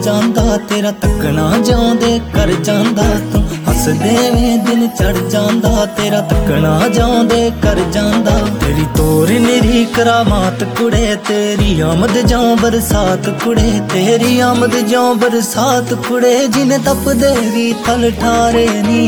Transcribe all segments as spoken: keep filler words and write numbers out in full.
ਜਾਂਦਾ तेरा तकना जाऊंदे कर जांदा तू हसदे वे दिन चढ़ जांदा तेरा तकना जाऊंदे कर जांदा तेरी तोर निरी करामात कुड़े तेरी आमद जाऊं बरसात कुड़े तेरी आमद जाऊं बरसात कुड़े जिन्हें तपदे भी थल ठारे नी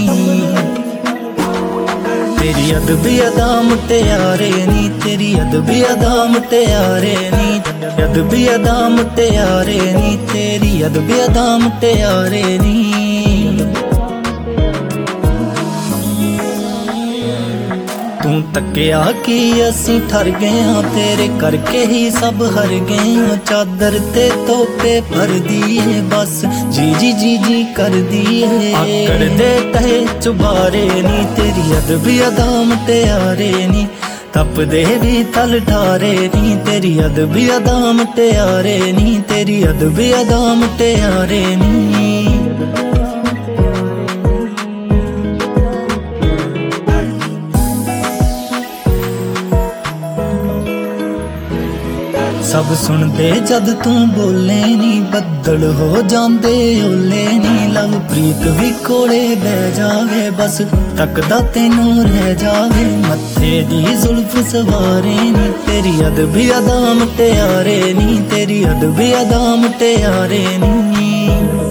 तेरी अदबी अदा मुटियारे नी तेरी अदबी अदा मुटियारे नी अदबी अदा मुटियारे नी तेरी अदबी अदा मुटियारे नी तू तकिया कि असी ठर गए हाँ तेरे करके ही सब हर गए हाँ चादर ते तोपे भर दिए बस जी जी जी जी कर दिए आकड़ दे तहे चुबारे नी तेरी अदबी अदा मुटियारे नी तपदे भी तल ठारे नी तेरी अदबी अदा मुटियारे नी तेरी अदबी अदा मुटियारे नी सब सुनते जद तू बोले नी बदल हो जांदे ओले नी लवप्रीत भी कोले बह जावे बस तकदा तेनू रह जावे मत्थे दी जुल्फ सवारे नी तेरी अदबी अदा मुटियारे नी तेरी अदबी अदा मुटियारे नी।